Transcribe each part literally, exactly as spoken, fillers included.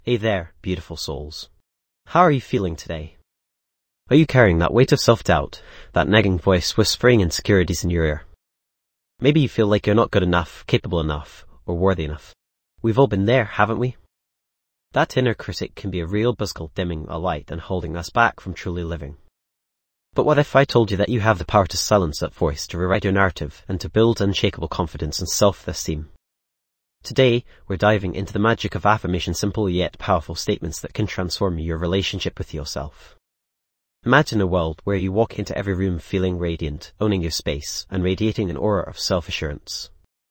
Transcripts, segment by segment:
Hey there, beautiful souls. How are you feeling today? Are you carrying that weight of self-doubt, that nagging voice whispering insecurities in your ear? Maybe you feel like you're not good enough, capable enough, or worthy enough. We've all been there, haven't we? That inner critic can be a real buzzkill, dimming a light and holding us back from truly living. But what if I told you that you have the power to silence that voice, to rewrite your narrative, and to build unshakable confidence and self-esteem? Today, we're diving into the magic of affirmation, simple yet powerful statements that can transform your relationship with yourself. Imagine a world where you walk into every room feeling radiant, owning your space, and radiating an aura of self-assurance.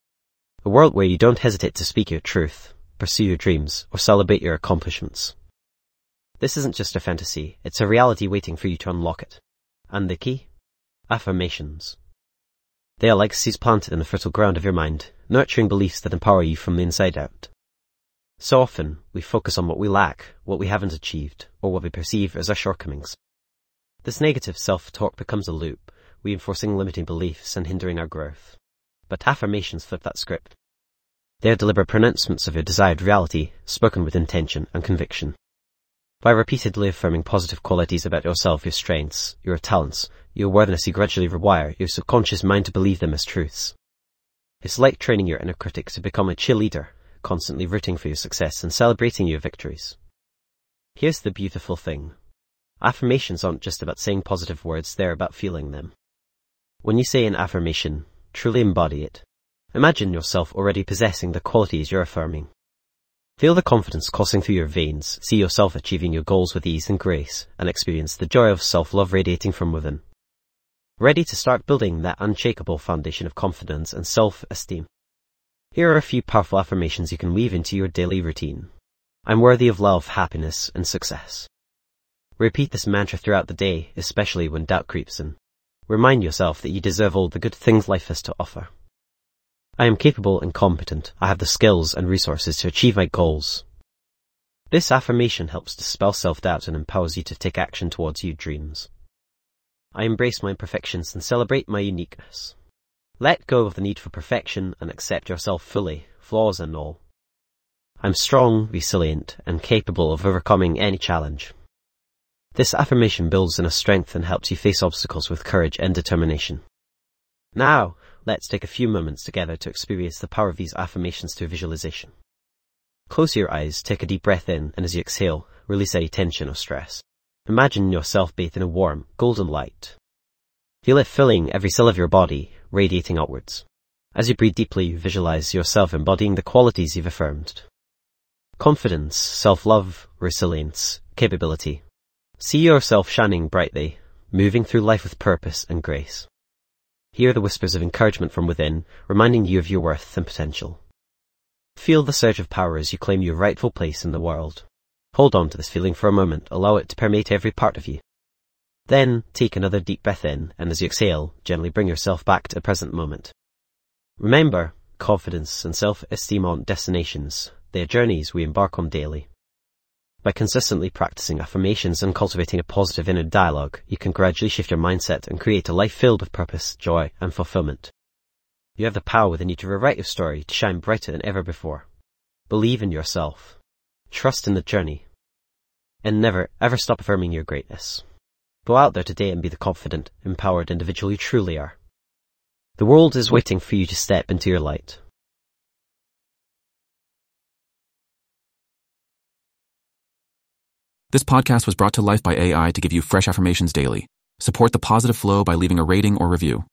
A world where you don't hesitate to speak your truth, pursue your dreams, or celebrate your accomplishments. This isn't just a fantasy, it's a reality waiting for you to unlock it. And the key? Affirmations. They are like seeds planted in the fertile ground of your mind, nurturing beliefs that empower you from the inside out. So often, we focus on what we lack, what we haven't achieved, or what we perceive as our shortcomings. This negative self-talk becomes a loop, reinforcing limiting beliefs and hindering our growth. But affirmations flip that script. They are deliberate pronouncements of your desired reality, spoken with intention and conviction. By repeatedly affirming positive qualities about yourself, your strengths, your talents, your worthiness, you gradually rewire your subconscious mind to believe them as truths. It's like training your inner critic to become a cheerleader, constantly rooting for your success and celebrating your victories. Here's the beautiful thing. Affirmations aren't just about saying positive words, they're about feeling them. When you say an affirmation, truly embody it. Imagine yourself already possessing the qualities you're affirming. Feel the confidence coursing through your veins, see yourself achieving your goals with ease and grace, and experience the joy of self-love radiating from within. Ready to start building that unshakable foundation of confidence and self-esteem? Here are a few powerful affirmations you can weave into your daily routine. I'm worthy of love, happiness, and success. Repeat this mantra throughout the day, especially when doubt creeps in. Remind yourself that you deserve all the good things life has to offer. I am capable and competent. I have the skills and resources to achieve my goals. This affirmation helps dispel self-doubt and empowers you to take action towards your dreams. I embrace my imperfections and celebrate my uniqueness. Let go of the need for perfection and accept yourself fully, flaws and all. I'm strong, resilient, and capable of overcoming any challenge. This affirmation builds inner strength and helps you face obstacles with courage and determination. Now, let's take a few moments together to experience the power of these affirmations through visualization. Close your eyes, take a deep breath in, and as you exhale, release any tension or stress. Imagine yourself bathed in a warm, golden light. Feel it filling every cell of your body, radiating outwards. As you breathe deeply, you visualize yourself embodying the qualities you've affirmed. Confidence, self-love, resilience, capability. See yourself shining brightly, moving through life with purpose and grace. Hear the whispers of encouragement from within, reminding you of your worth and potential. Feel the surge of power as you claim your rightful place in the world. Hold on to this feeling for a moment, allow it to permeate every part of you. Then, take another deep breath in, and as you exhale, gently bring yourself back to the present moment. Remember, confidence and self-esteem aren't destinations, they are journeys we embark on daily. By consistently practicing affirmations and cultivating a positive inner dialogue, you can gradually shift your mindset and create a life filled with purpose, joy, and fulfillment. You have the power within you to rewrite your story to shine brighter than ever before. Believe in yourself. Trust in the journey. And never, ever stop affirming your greatness. Go out there today and be the confident, empowered individual you truly are. The world is waiting for you to step into your light. This podcast was brought to life by A I to give you fresh affirmations daily. Support the positive flow by leaving a rating or review.